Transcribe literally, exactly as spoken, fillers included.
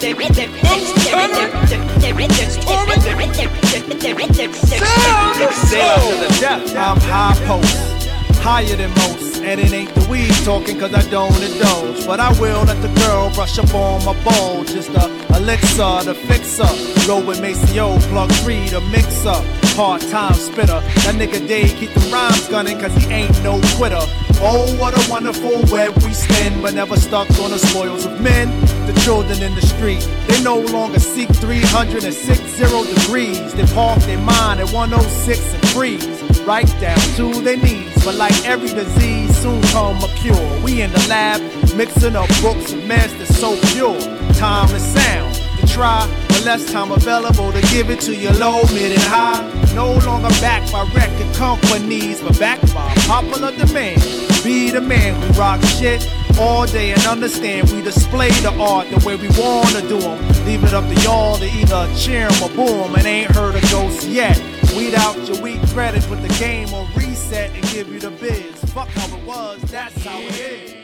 I'm high post, higher than most, and it ain't the weed talking cause I don't indulge. But I will let the girl brush up on my ball, just a elixir to fix up. Roll with Maceo, plug three to mix up. Part-time spitter, that nigga Dave keep the rhymes gunning cause he ain't no quitter. Oh, what a wonderful web we spin, but never stuck on the spoils of men. The children in the street, they no longer seek three hundred sixty degrees. They park their mind at one oh six and freeze, right down to their knees. But like every disease, soon come a cure. We in the lab, mixing up books and mess that's so pure. Timeless sound to try, but less time available to give it to you low, mid, and high. No longer backed by record companies, but backed by popular demand. Be the man who rock shit all day and understand we display the art the way we wanna do them. Leave it up to y'all to either cheer 'em or boo 'em, and ain't heard a ghost yet. Weed out your weak credit, put the game on reset and give you the biz. Fuck how it was, that's how it is.